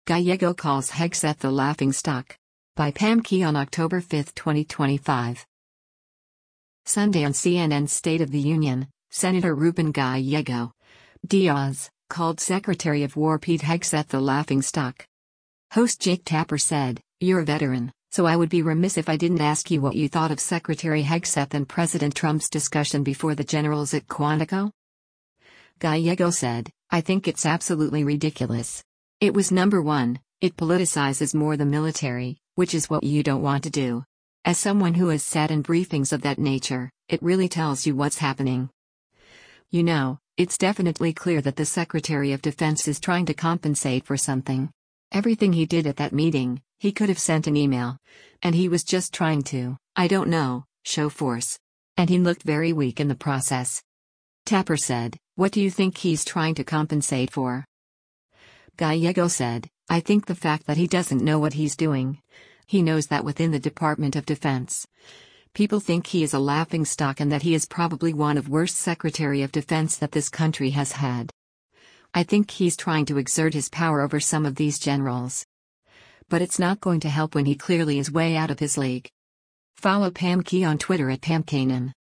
Gallego calls Hegseth the laughingstock. By Pam Key on October 5, 2025. Sunday on CNN's State of the Union, Senator Ruben Gallego Diaz called Secretary of War Pete Hegseth the laughingstock. Host Jake Tapper said, "You're a veteran, so I would be remiss if I didn't ask you what you thought of Secretary Hegseth and President Trump's discussion before the generals at Quantico." Gallego said, "I think it's absolutely ridiculous. It was number one, it politicizes more the military, which is what you don't want to do. As someone who has sat in briefings of that nature, it really tells you what's happening. You know, it's definitely clear that the Secretary of Defense is trying to compensate for something. Everything he did at that meeting, he could have sent an email. And he was just trying to, I don't know, show force. And he looked very weak in the process." Tapper said, "What do you think he's trying to compensate for?" Gallego said, "I think the fact that he doesn't know what he's doing. He knows that within the Department of Defense, people think he is a laughingstock and that he is probably one of worst Secretary of Defense that this country has had. I think he's trying to exert his power over some of these generals. But it's not going to help when he clearly is way out of his league." Follow Pam Key on Twitter at PamKanan.